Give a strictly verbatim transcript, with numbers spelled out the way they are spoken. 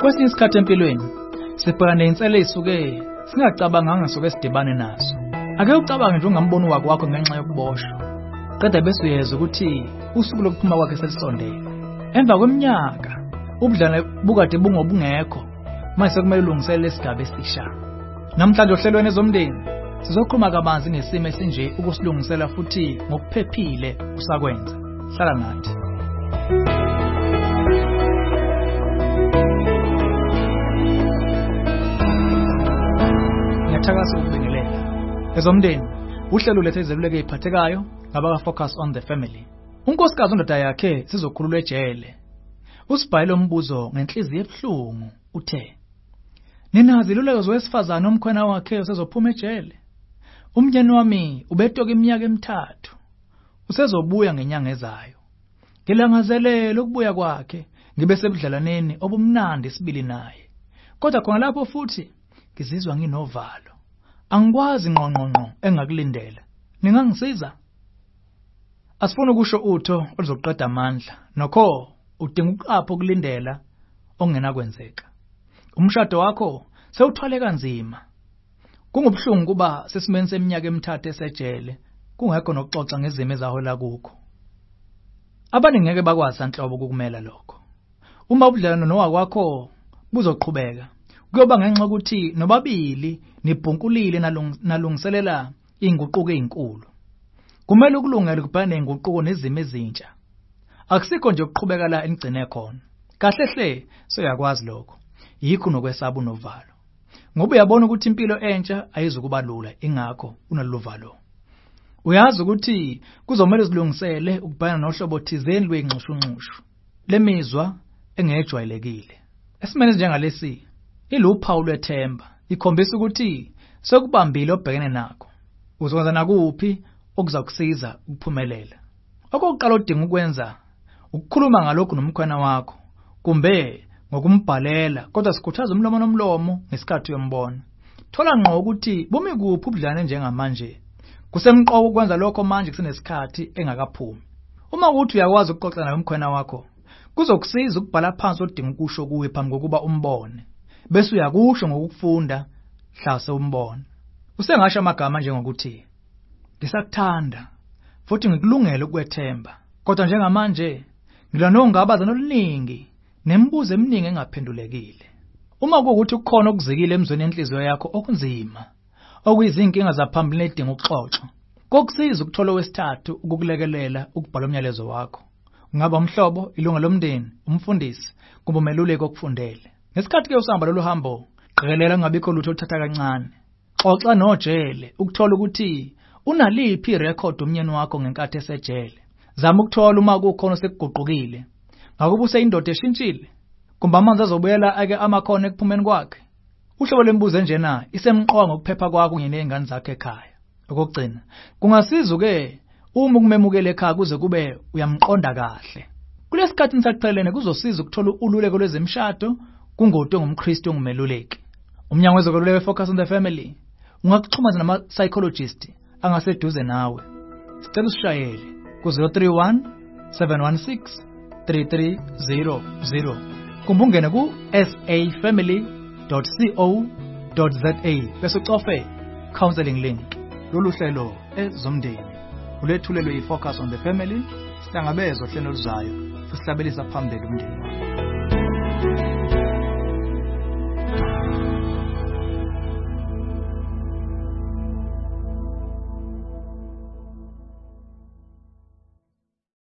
Kwesinye isikhathi empilweni sibhekana ney'nselo ey'suke singacabanganga soke sidibane nazo. Ake ucabange nje ungamboni wako wakho ngenxa yokuboshwa. Qeda bese uyezwa ukuthi usuku lokuphuma kwakhe selisondele. Emva kweminyaka ubudlane bukade bungobungekho mase kumele ulungisele lesigaba esisha. Namhlanje ohlelweni ezomndeni sizokhuluma kabanzi ngesimo esinje ukusilungisela futhi ngokuphephile usakwenza. Hlala nathi. Ngiyathokoza ukubingelela. Ezomndeni uhlelo lethe izeluleko eziphathekayo ngaba focus on the family. Unkosikazi undoda yakhe sizokhululwa ejele. Usibhayile umbuzo ngenhliziyo ebuhlungu uthe, "Ninazi iluleko zowesifazana omkhwena wakhe usezophuma ejele. Umnyeni wami ubetoka iminyaka emithathu. Usezobuya ngenyanga ezayo. Ngilangazelele ukubuya kwakhe ngibe sebudlalaneni obumnandi sibili naye. Kodwa khona lapho futhi ngizizwa nginovalo. Angikwazi ngqongqonqo engakulindela. Ningangisiza?" Asifuna ukusho utho oluzoqeda amandla. Nokho udinga uqapho ukulindela ongena kwenzeka. Umshado wakho sewuthwale kanzima. Kungubhlungu kuba sesimeni seminyaka emithathu esejele kungekho nokuxoxa ngezimo ezahola kukho. Abaningi ngeke bakwazi anhlobo ukukumela lokho. Uma ubudlelwano nowakwakho buzoqhubeka kuyoba ngenxa ukuthi nobabili nibhunkulile nalungiselela inguquko ezinkulu. Kumele ukulungela ukubhekana nenguquko nezimo ezintsha. Akusikho nje ukuqhubeka la enigcine khona. Kahle hle soyakwazi lokho. Yikho nokwesaba unovalo. Ngoba uyabona ukuthi impilo entsha ayizukuba lula ingakho unaluvalo. Uyazi ukuthi kuzomela silungisele ukubhekana nohlobo thizeni lwengxushunxushu. Lemizwa engejwayelekile. Esimene njengalesi iluphawu lwethemba. Ikhombisa ukuthi sekubambile obhekene nakho. Uzokwenza nakuphi okuzakusiza ukuphumelela. Okokuqala odinga ukwenza ukukhuluma ngalokho nomkhwena wakho kumbe ngokumbhalela kodwa sikhuthaza umlomo nomlomo ngesikhathi uyombona. Thola ngqo ukuthi bumi kuphi ubudlane njengamanje. Kusemqoko ukwenza lokho manje kusenesikhathi engakaphumi. Uma uthi uyakwazi ukuxoxa naye umkhwena wakho kuzokusiza ukubhala phansi odinga ukusho kuwe phambi kokuba umbone. Bese uyakusho ngokufunda hlase umbone. Usengasho amagama njengokuthi ngisakuthanda futhi ngikulungele ukwethemba. Kodwa njengamanje ngila nongabaza noluningi nemibuzo eminingi engaphendulekile. Uma kuwukuthi kukhona okuzikile emzweni enhliziyo yakho okunzima okuyizinkinga zaphambili nedinga ukuxoxa, kokusiza ukuthola wesithathu ukukulekelela ukubhala umyalezo wakho. Ungaba umhlobo, ilunga lomndeni, umfundisi, kumbe umeluleki okufundele. Ngesikhathi ke usahamba lolu hambo, qikelela ngabikho lutho oluthatha kancane. Xoxa nojele ukuthola ukuthi unaliphi irecord umnyeni wakho ngenkathi esejele. Zama ukuthola uma kukhona sekuguqukile. Ngakuba useyindoda eshintshile, kumbe amanzi azobuyela ake amakhono ekuphumeni kwakhe. Uhlobo lembuzo enjena isemqoka ngokuphepha kwakho kunye nezingane zakhe ekhaya. Okugcina, kungasiza ke uma ukumemukela ekhaya kuze kube uyamqonda kahle. Kulesikhathi nisaqhelene kuzosiza ukuthola ululeko lwezemshado kungoto ngumKristu ongumeluleki. Umnyango wezokululeka focus on the family ungakuxhumana nama psychologist angaseduze nawe. Sicela usishayele ku zero three one seven one six three three zero zero. Kumbe ungene ku s a family dot co dot za bese ucofe counseling link. Lolu hlelo ezomndeni ulethulelwe yi-Focus on the Family. Sihlangabezwa hlelo luzayo sisihlabelisa phambili umndeni wakho.